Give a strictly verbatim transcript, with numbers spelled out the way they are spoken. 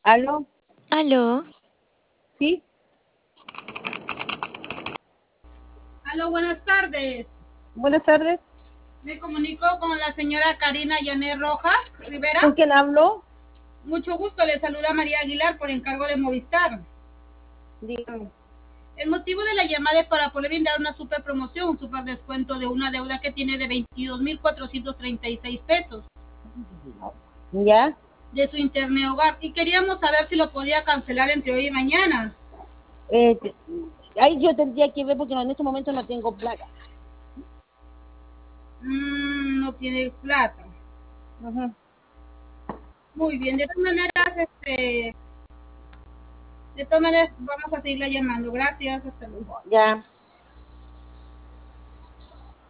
¿Aló? ¿Aló? ¿Sí? Aló, buenas tardes. Buenas tardes. Me comunico con la señora Karina Yanet Rojas Rivera. ¿Con quién hablo? Mucho gusto, le saluda María Aguilar por encargo de Movistar. Dígame. El motivo de la llamada es para poder brindar una super promoción, un super descuento de una deuda que tiene de veintidós mil cuatrocientos treinta y seis pesos. ¿Ya? De su internet hogar. Y queríamos saber si lo podía cancelar entre hoy y mañana. Eh, ahí yo tendría que ver porque no, en este momento no tengo plata. Mm, no tiene plata. Uh-huh. Muy bien, de todas maneras, este, de todas maneras vamos a seguirla llamando. Gracias, hasta luego. Ya.